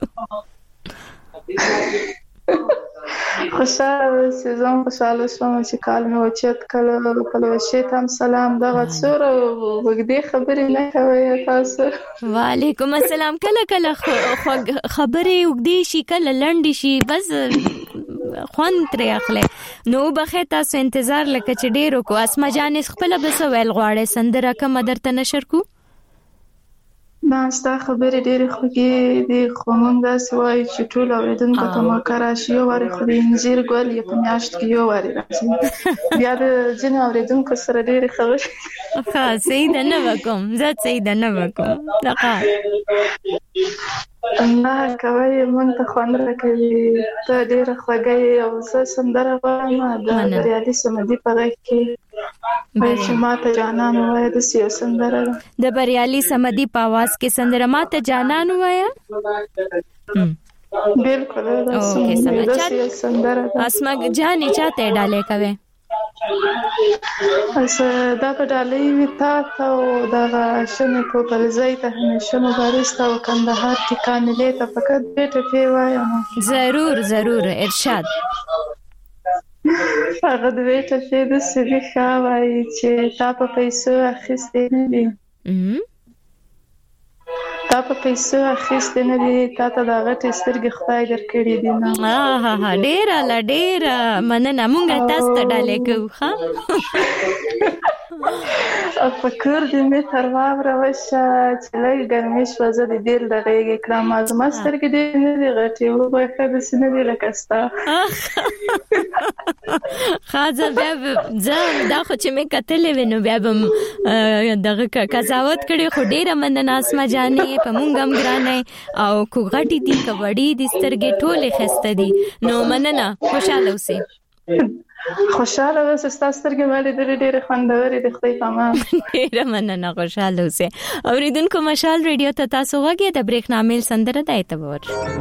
خوشاله سيزون خوشاله شوم چې کال مې وچت کله وشیت هم سلام دغه څوره وګدي خبرې نه کوي تاسو وعلیکم السلام کله خبرې وګدي شي کله لنډي شي بس خوان تر اخله نو بخې تاسو انتظار لکه چې ډیرو کو اسما جان خپل بس ویل غواړي سندره کوم درته نشر کو ما ستا خبرې ډېرې خوږې دي خو موږ داسې وایو چې ټول اورېدونکو ته موقع راشي یو وارې خو د انځیر ګل یې په میاشت کې یو وارې راځي بیا د ځینې اورېدونکو سره ډېرې خبرې ښه صحیح ده نه وکم زه صحیح ده نه وکم دقه نه کوي موږ ته خوند راکوي ته ډېره خوږه یې او زه سندره غواړم د بریالي صمدي په غږ کې وایي چې ماته جانان ووایه داسې یو سندره ده د بریالي صمدي په آواز کې سندره ماته جانان ووایه بالکل داسې یو سندره ده اسما جانې چاته ډالې کوي دا په ډالۍ وي تا ته او دغه شمې په پلزۍ ته همیشه مبارز ته او کندهار کې کاملې ته فقط دوې ټپې وایم ضرور ارشاد هغه دوې ټپې داسې دي ښه وایي چې تا په پیسو اخیستې نه دي تا په پیسو اخیستې نه دي تا ته د غټې سترګې خدای درکړې دي نه ډېره مننه مونږ تاسو ته ډالۍ کوو ښه په کور دې مې تر واوره وشه چې لږ ګرمي شوه زه د دې له غېږې کړم زما سترګې دې نه دي غټې وګوره ښه داسې نه دي لکه ستا ښه زه بیا زه دا خو چې مې کتلې وې نو بیا به دغه قضاوت کړې خو ډېره مننه اسما جانې په مونږ هم ګرانه او کو غټې دي که وړې دي سترګې ټولې ښایسته دي نو مننه خوشحاله اوسئ خوشاله اوسه ستاسو سترګې مې لیدلې ډېرې خوندورې دي خدای پامان ډېره مننه خوشاله اوسئ اورېدونکو مشال ریډیو ته تاسو غږی د برېښنا میل سندره د اعتبار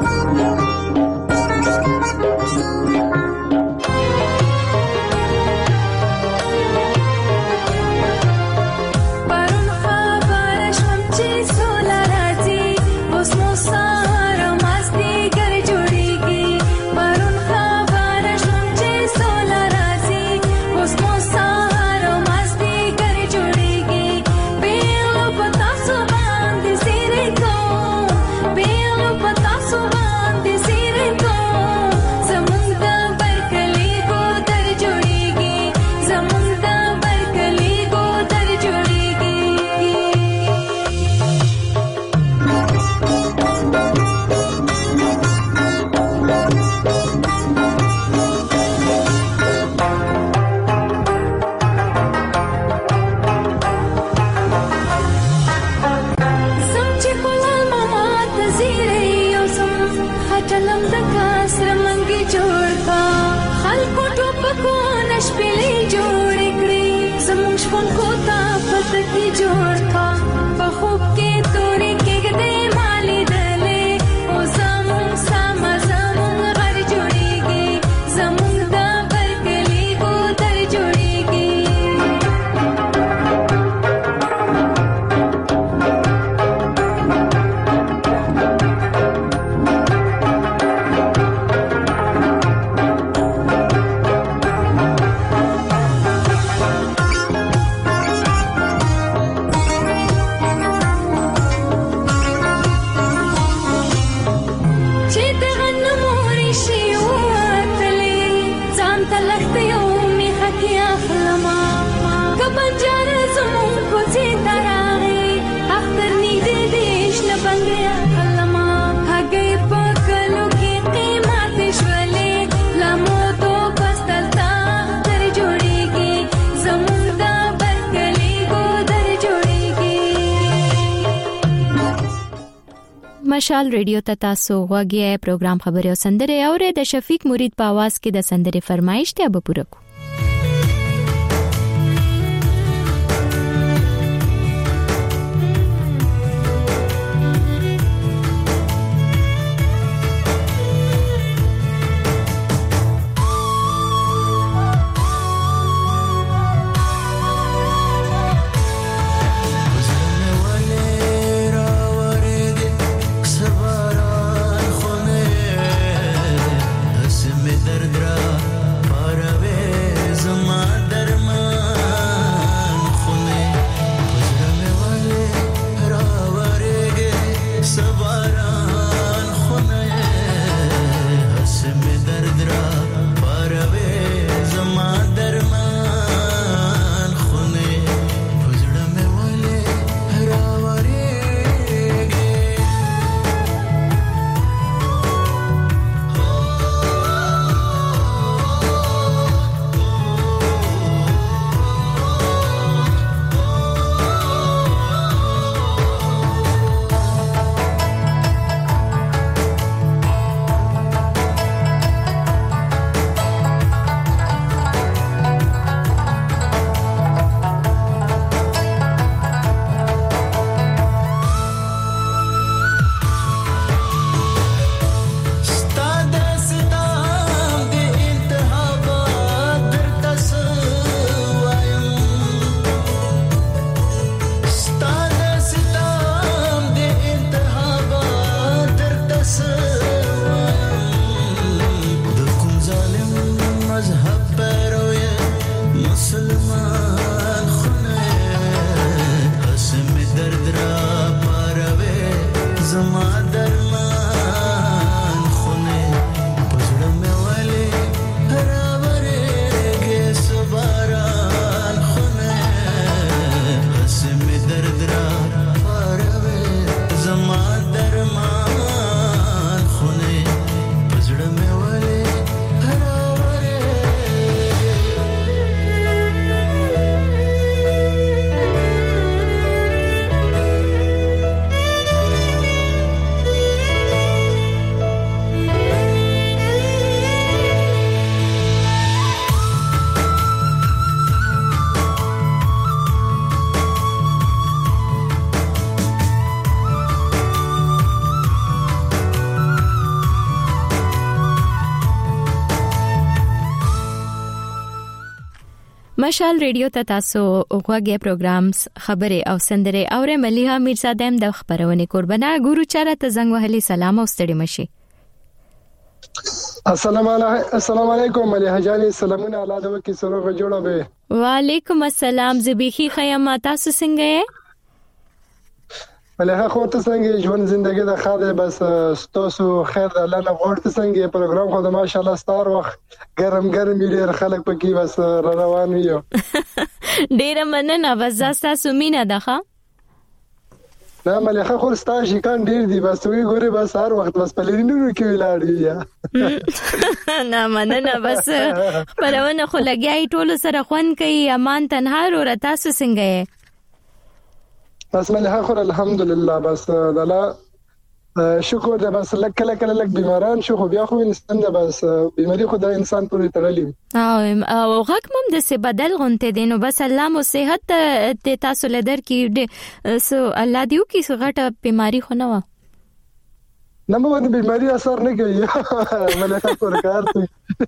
مشال ریډیو ته تاسو غوږی پروګرام خبري او سندره اورئ د شفیق مرید په आवाज کې د سندره فرمایش ته به پوره کو مشال ریډیو ته تاسو وګورئ پروګرامز خبره او سندره او مليها میرزاده هم د خبرونه قربانه ګورو چاره ته زنګ وهلي سلام او ستړي مشي. السلام علیکم مليها جاني سلامونه الله دې وکي سره جوړه به. وعلیکم السلام زبيخي خیمه تاسو څنګه یې؟ مليها خو ته څنګه ژوند زندگی د خاطر بس تاسو خیر الله نه ورته څنګه پروګرام خو د ماشاءالله ستار وخت ګرم ډیر خلک پکې بس روان وي. ډیر مننه بس تاسو مینه ده. نه مليها خو ستاسو کان ډیر دی بس وی ګوري بس هر وخت بس پلینونو کې ولاړ نه مننه بس پرونه خو لګیای ټول سره خون کوي امان تنهار او تاسو څنګه یې؟ بس مليها خو الحمدلله بس الله شکر ده بس لک بیماران شو خو بیا خو انسان ده بس بیماری خو د انسان پورې تړلې او غږ مم د څه بدل غونته دي نو بس الله مو صحت ته تاسو لدر کې سو الله دیو کې غټه بیماری خو نه و نه مو د بیماری اثر نه کوي مليها کار ته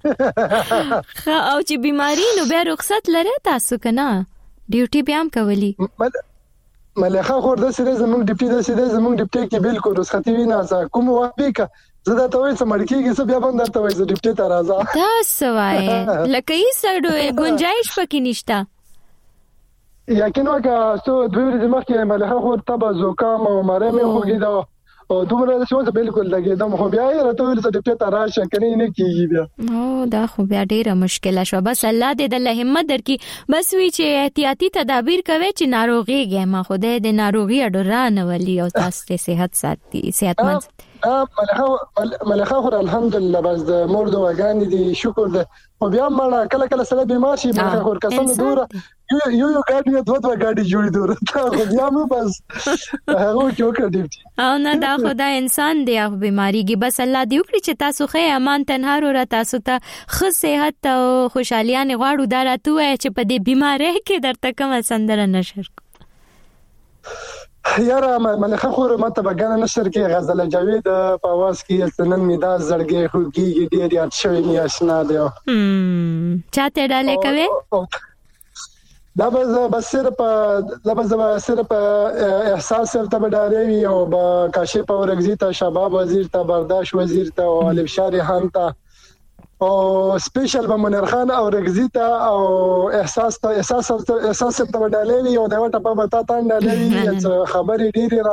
او چې بیماری نو بیا رخصت لره تاسو کنه ډیوټي بیا هم کولی مليها خو د سره زموږ ډیپټي کې بالکل رخصتي وینا ځه کوم واپیکا زه دا ته وای چې مړکیږي څه بیا باندې ته وای چې ډیپټي ته راځه تاسو وای لکه یې سړو گنجائش پکې نشته یقینا که څو دوی ورځې مخکې مليها خو تبه زکام او مره مې خوګیدا او دومره څه بالکل لګیدم خو بیا یې راته ویل چې ډیپټي ته راشه کني نه کیږي بیا او دا خو بیا ډیره مشکله شو بس الله دې د همت درکې بس وی چې احتیاطي تدابیر کوي چې ناروغي ما خدای دې ناروغي اډرانه ولي او تاسو ته صحت ساتي صحتمند مليها خو الحمدلله بس د مور دواګانې دي شکر ده او بیا مړه کله سره بیمار شي مليها خو قسم دوره یو ګاډي دوه ګاډي جوړې دوره خو بیا مو بس هغه چوکړ دی او نه دا خدای انسان دی او بیماریږي بس الله دې وکړي چې تاسو خې امان تنهار او تاسو ته ښه صحت او خوشحاليان غواړو دا راته وای چې په دې بیماری کې درته کوم سندره نشر یاره مليها خو ماته بګانه نشر کې غزل جاوید په आवाज کې سنن میدا زړګي خوږي ډیر یاد شوی می آشنا دی چاته ډالې کوي دا بس صرف احساس ته بداري او با کاشف او رغزیتا شباب وزیر ته برداشت وزیر ته او الف شارحان ته او سپیشل به منیر خان او رغزیتا او احساس ته بداري او دا ټپه بتا تاندلې چې خبرې ډېری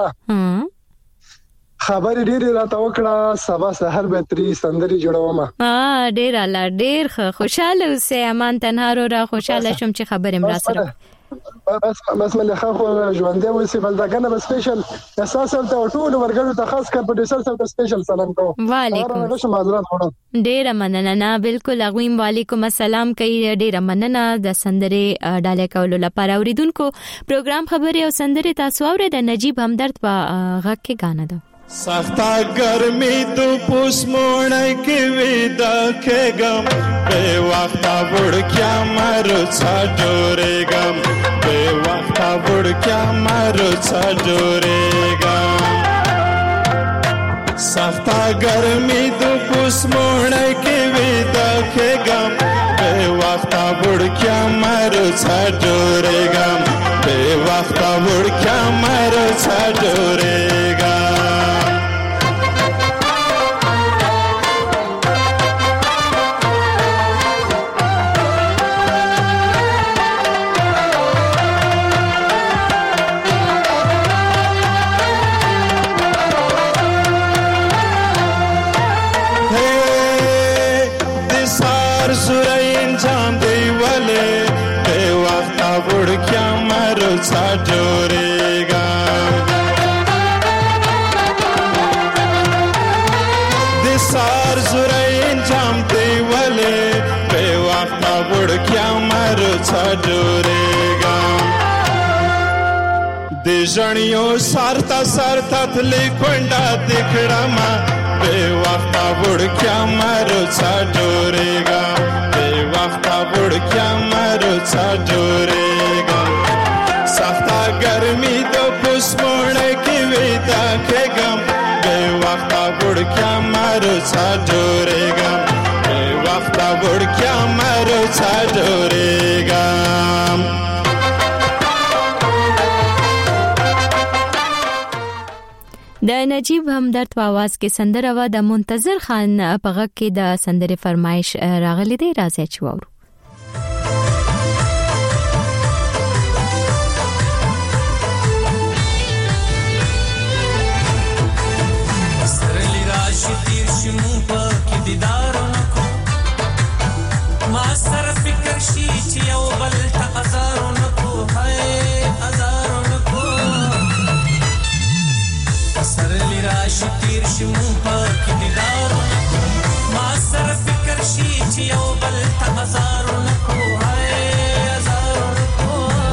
راته وکړه سبا سحر به تری سندري جوړوم ډېر الله ډېر خوشاله اوسه امان تنهار او خوشاله شوم چې خبرې مرا سره بس مليها خو ژوندې وسی بل دا کنه سپیشل احساس ته ټول ورګړو ته خاص کر پروډوسر ته سپیشل سلام کوم وعلیکم ډېر مننه نه بالکل اغویم وعلیکم السلام کوي ډېر مننه د سندري ډالې کولو لپاره اوریدونکو پروګرام خبري او سندري تاسو اورئ د نجیب همدرد په غږ کې غانا ده سختا گرمی تو پوس موڑ کے ویدا کے گم بے وقتا بڑ کیا مرو چھا جورے گم بے وقتا بڑ کیا مرو چھا جورے گم سختا گرمی تو پوس موڑ کے ویدا کے گم بے وقتا بڑ کیا مرو چھا جورے گم بے وقتا بڑ کیا مرو چھا جورے گم جورے گا دسار زورای انجام دی ولے بے وقتا بڑ کیا مرو چھا جورے گا دی جنیو سارتا تلی کنڈا دکھڑا ما بے وقتا بڑ کیا مرو چھا جورے گا بے وقتا بڑ کیا مرو چھا جورے گا سختا گرمی دو پوس موڑ کی ویدا کے گم بے وقتا بڑ کیا مرو چھا جورے گا بے وقتا بڑ کیا مرو چھا جورے گا د نجیب همدرد په आवाज کې سندره و د منتظر خان په غږ کې د سندرې فرمایش راغلی دی. راځي چې وورو. سرلی راشي تیر شمو په کې دیدارونه کو ما سره فکر شي چې یو بل ته ازارونه کو هاي ازارونه کو سرلی راشي تیر شمو په کې دیدارونه کو ما سره فکر شي چې یو بل ته ازارونه کو هاي ازارونه کو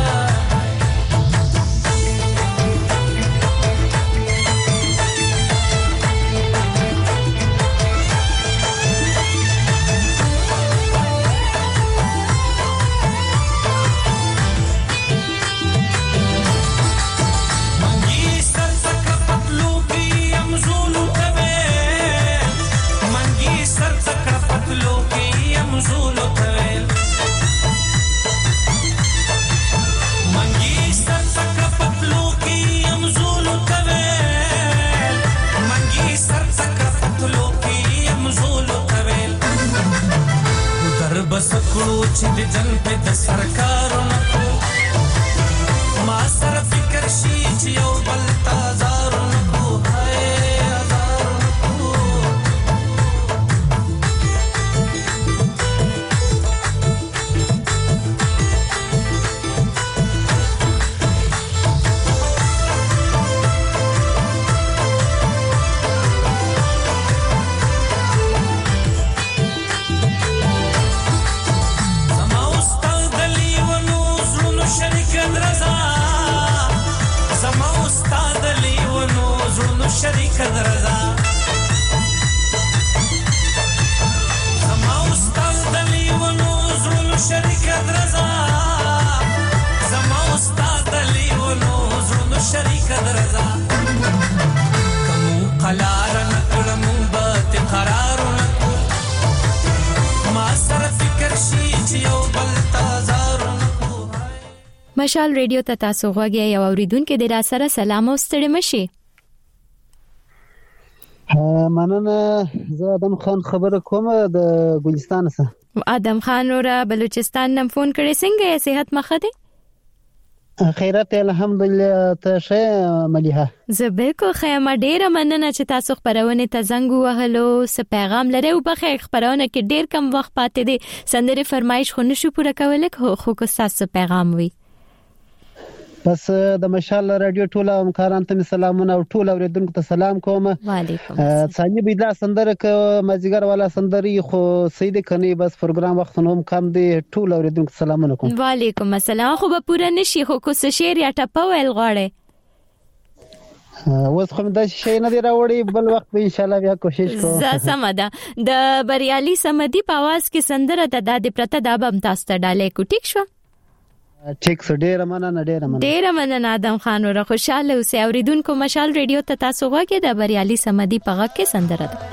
بسکړو چې د جن په د سرکارونو ما سره فکر شي چې یو بل تازارونو کو هاي ازارونو کو شریک درزا زما استاد دلی ونو زړونو شریک درزا زما استاد دلی ونو زړونو شریک درزا کوم قلار نکړم بت قرار نکو ما سره فکر شي چې یو بل تازار نکو. مشال ریډیو ته تاسو غوږی یو اوریدونکو د را سره سلام او ستړي مشي. مننه. زه آدم خان خبره کوم د ګلستان څخه. آدم خان را بلوچستان نم فون کړی څنګه یې صحت مخه دی؟ خیرات الحمدلله. ته ښه مليحه؟ زه بالکل ښه یم. ډیره مننه چې تاسو خبرونه ته زنګ وهلو. څه پیغام لري او په خبرونه کې ډیر کم وخت پاتې دی. سندره فرمایش خو نشو پوره کولای خو کو تاسو پیغام وي. بس د مشال رادیو ټول همکارانو ته سلامونه او ټول اوریدونکو ته سلام کوم. وعلیکم ثاني بيدا سندره ک مازیګر والا سندري خو سید کني بس پروګرام وخت نوم کم دی. ټول اوریدونکو سلامونه کوم. وعلیکم السلام. خو به پوره نشي خو کو څه شعر یا ټپه ویل غواړي؟ اوس کوم د شي نه دی راوړي بل وخت به ان شاء الله بیا کوشش کوم. زه سمدا د بریالي سمدي په आवाज کې سندره د دادې پرته د ابم تاسو ته ډالې کو. ټیک شو؟ ټیک سو. ډیره مننه آدم خان ور خوشاله اوسئ. اوریدونکو مشال ریډیو ته تاسو غوږی د بریالي سمدي په غږ کې سندره ده.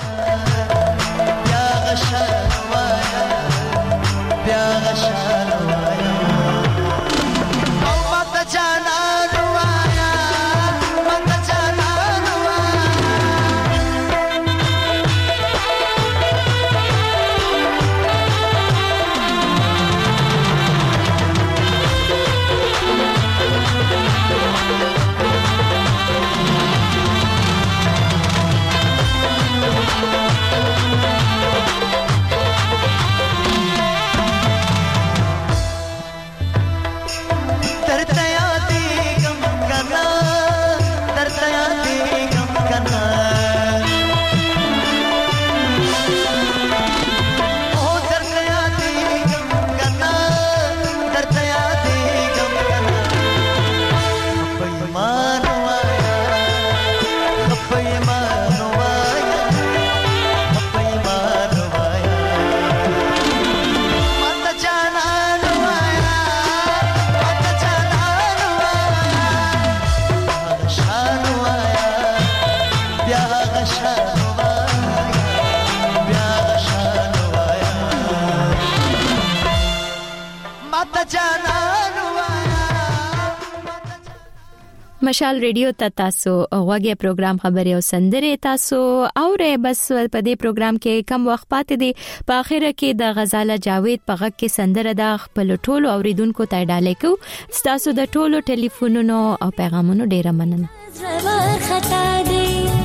مشال ریډیو ته تاسو غوږی پروګرام خبري او سندره تاسو اورئ. بس په دې پروګرام کې کم وخت پاتې دی. په اخر کې د غزاله جاوید په غږ کې سندره د خپل ټولو اوریدونکو ته ډالې کو. تاسو د ټولو ټلیفونونو او پیغامونو ډیره مننه. خطا دی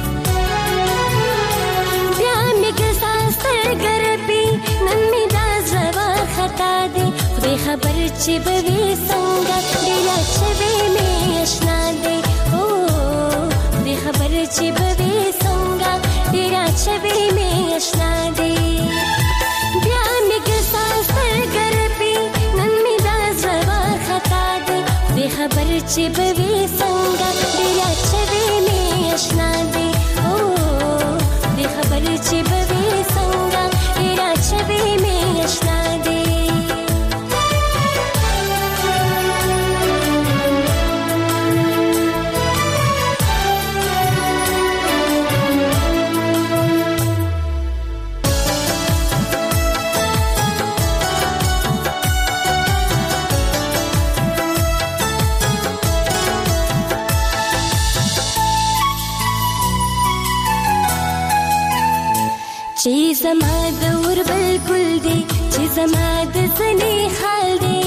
بیا میګ ساستر ګرپی نن می دا زوا خطا دی خدای خبر چې به وي څنګه ډیره چوي می آشنا دی او خدای خبر چې به وي څنګه ډیره چوي می آشنا دی بیا میګ ساستر ګرپی نن می دا زوا خطا دی خدای خبر چې به وي څنګه ډیره چوي می آشنا دی او خدای خبر چې به وي څنګه ډیره چوي می آشنا دی چې زما د ور بالکل دی چې زما د سنې حال دی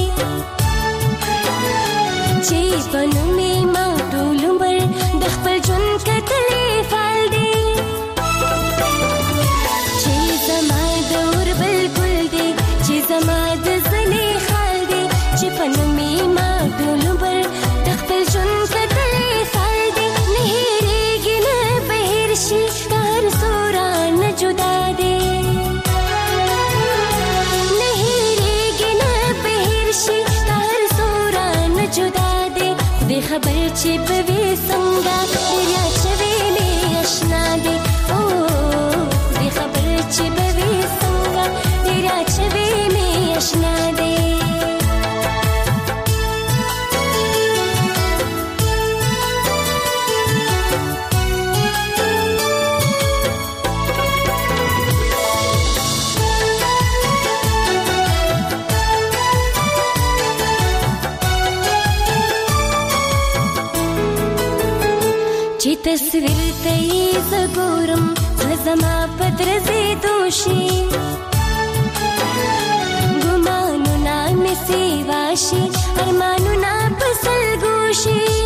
چې پنو می ما ټول عمر د خپل ژوند کتلې فال دی چې زما د ور بالکل دی چې زما د سنې حال دی چې پنو می ما ټول عمر د خپل ژوند کتلې فال دی نه هېرېږي نه بهر شي هر سورا نه جدا خبر چې په وې څنګه دریا چوي می آشنا دی او دې خبر چې په وې څنګه دریا چوي می آشنا دی چې تصویر ته یې زګورم زما پدرځې دوشي ګمانو نام سی واشي ارمانو نا پسل ګوشي